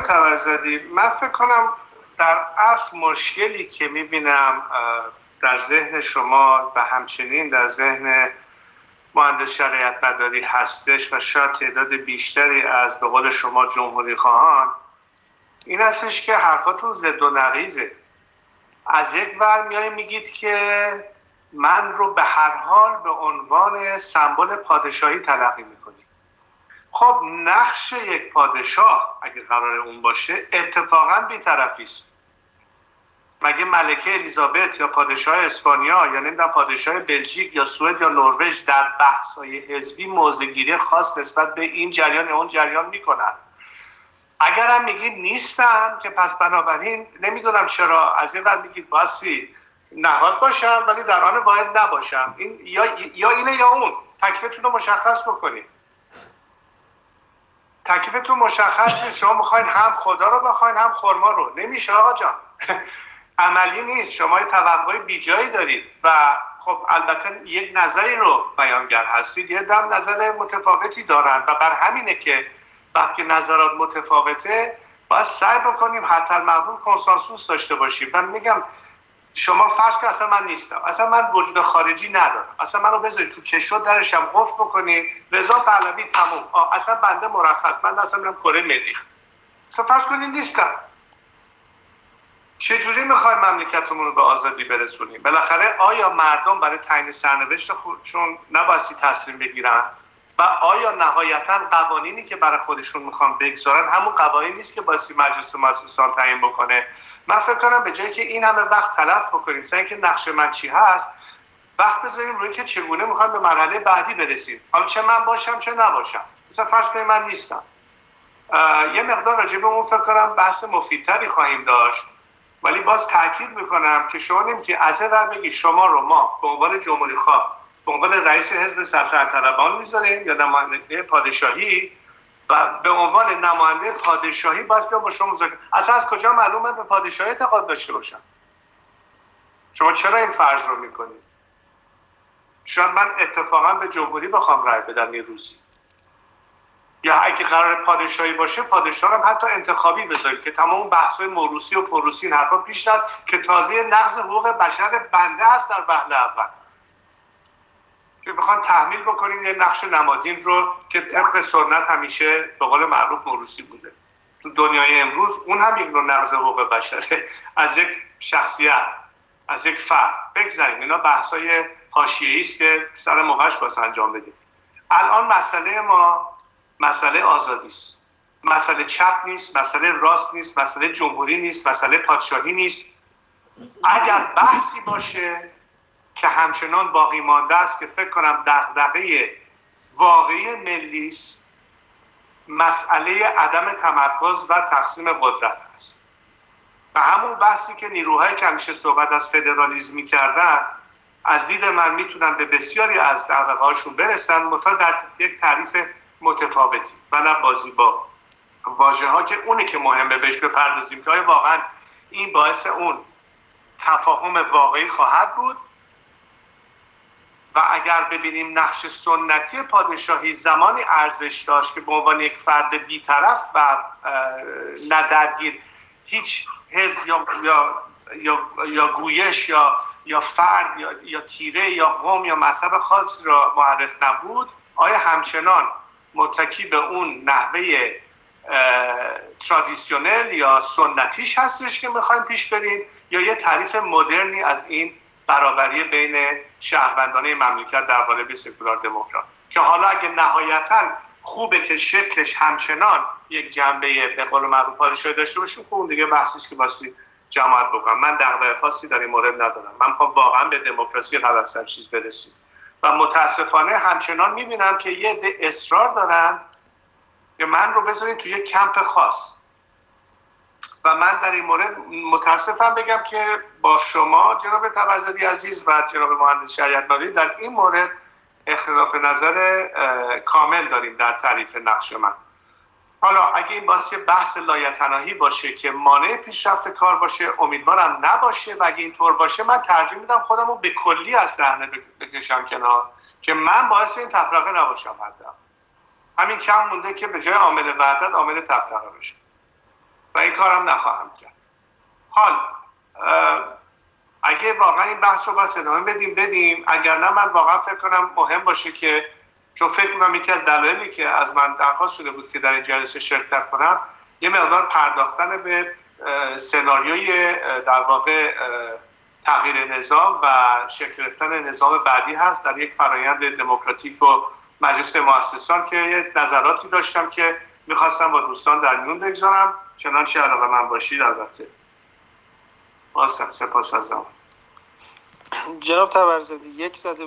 طبرزدی، من فکر کنم در اصل مشکلی که میبینم در ذهن شما و همچنین در ذهن مهندس شریعت مداری هستش و شاید تعداد بیشتری از به قول شما جمهوری خواهان این هستش که حرفاتون ضد و نقیضه. از یک ور میایید میگید که من رو به هر حال به عنوان سمبل پادشاهی تلقی میکنید. خب نقش یک پادشاه اگه قرار اون باشه اتفاقا بی‌طرفی است. مگه ملکه الیزابت یا پادشاه اسپانیا یا نمیدونم پادشاه بلژیک یا سوئد یا نروژ در بحث‌های حزبی موضع‌گیری خاص نسبت به این جریان یا اون جریان میکنن؟ اگر هم میگید نیستم که پس بنابراین نمیدونم چرا از این ور میگید باسی نهاد باشم ولی در آن باید نباشم. این یا اینه یا اون. تکلیفتون رو مشخص بکنید. تکلیفتون مشخص نیست. شما میخواین هم خدا رو بخواین هم خرما رو. نمیشه آقا جان. عملی نیست. شما یه توقع بیجایی دارید و خب البته یک نظری رو بیانگر هستید، یه دم نظر متفاوتی دارن و بر همینه که وقتی نظرات متفاوته باید سعی بکنیم حتی المعقول کنسانسوس داشته باشیم. من میگم شما فرض که اصلا من نیستم، اصلا من وجود خارجی ندارم، اصلا منو بذارید تو کشو درشم قفل بکنید، رضا پهلوی تموم، اصلا بنده مرخص، من اصلا میرم کره مریخ. اصلا فرض کنید نیستم. چجوری میخوایم مملکتمون رو به آزادی برسونیم؟ بالاخره آیا مردم برای تعیین سرنوشت خودشون نبایستی تصمیم بگیرن؟ و آیا نهایتا قوانینی که برای خودشون میخوان بگذارن همون قوانینی نیست که بایستی مجلس مؤسسان تعیین بکنه؟ من فکر کنم به جایی که این همه وقت تلف بکنیم سعی که نقش من چی هست، وقت بذاریم روی که چگونه میخوایم به مرحله بعدی برسیم. حالا چه من باشم چه نباشم. مثلا فرض کنیم من نیستم. یه مقدار راجع به اون فکر کنم بحث مفیدتری خواهیم داشت. ولی باز تاکید میکنم که شما نمیتونید از این ور بگی شما رو ما به عنوان جمهوری خواه به عنوان رئیس حزب سلطنت طلبان میذاریم یا نماینده پادشاهی و به عنوان نماینده پادشاهی باز بیام با شما مذاکره. اصلا از کجا معلومه به پادشاهی اعتقاد داشته باشم؟ شما چرا این فرض رو میکنید؟ شاید من اتفاقا به جمهوری بخوام رأی بدم یه روزی، یا اگه قرار پادشاهی باشه پادشاه هم حتی انتخابی بذارید که تمام بحث‌های موروثی و پروسی این حرفا پیش رفت که تازه نقض حقوق بشر بنده هست در وهله اول که بخوان تحمیل بکنین یه نقش نمادین رو که طبق سنت همیشه به قول معروف موروثی بوده. تو دنیای امروز اون هم یک نوع نقض حقوق بشره از یک شخصیت، از یک فرد. بگذاریم اینا بحث‌های حاشیه‌ای است که سر موقعش باید انجام بدیم. الان مسئله ما مسئله آزادی است. مسئله چپ نیست، مسئله راست نیست، مسئله جمهوری نیست، مسئله پادشاهی نیست. اگر بحثی باشه که همچنان باقی مانده است که فکر کنم دغدغه واقعی ملی است، مسئله عدم تمرکز و تقسیم قدرت است. و همون بحثی که نیروهای که همیشه صحبت از فدرالیسم می‌کردن از دید من میتونن به بسیاری از دغدغه‌هاشون برسن، منتها در یک تعریف متفاوتی و نه بازی با واژه‌ها که اونه که مهمه بهش بپردازیم که آیا واقعا این باعث اون تفاهم واقعی خواهد بود. و اگر ببینیم نقش سنتی پادشاهی زمانی ارزش داشت که به عنوان یک فرد بی‌طرف و ندرگیر هیچ حزب یا گویش یا فرد یا تیره یا قوم یا مذهب خاصی را معرف نبود، آیا همچنان متکی به اون نحوه ترادیسیونل یا سنتیش هستش که میخوایم پیش بریم یا یه تعریف مدرنی از این برابری بین شهروندان مملکت در قالب سکولار دموکرات که حالا اگه نهایتاً خوبه که شکلش همچنان یک جنبه به قول معروف پادشاهی داشته باشه، اون دیگه بحثی است که واسه جماعت بکنم. من دغدغه خاصی در این مورد ندارم. من میخوام واقعا به دموکراسی قبل از هر چیز برسیم و متاسفانه همچنان میبینم که یه عده اصرار دارن که من رو بذارید توی یک کمپ خاص و من در این مورد متاسفم بگم که با شما جناب طبرزدی عزیز و جناب مهندس شریعت مداری در این مورد اختلاف نظر کامل داریم در تعریف نقش من. حالا اگه این بحث لایتناهی باشه که مانع پیشرفت کار باشه، امیدوارم نباشه و اگه اینطور باشه من ترجیح میدم خودم رو به کلی از صحنه بکشم کنار که من باعث این تفرقه نباشم. حتی همین کم مونده که به جای عامل وحدت عامل تفرقه بشه. این کارم نخواهم کرد. حال اگه واقعا این بحث رو باز ادامه بدیم، اگر نه من واقعا فکر کنم مهم باشه که، چون فکر می‌کنم یکی از دلایلی که از من درخواست شده بود که در این جلسه شرکت کنم یه مقدار پرداختن به سناریوی در واقع تغییر نظام و شکل گرفتن نظام بعدی هست در یک فرآیند دموکراتیک و مجلس مؤسسان، که یه نظراتی داشتم که میخواستم با دوستان در میون بگذارم، چنانچه علاقه من باشید. البته سپاس از زمان. جناب طبرزدی یک زده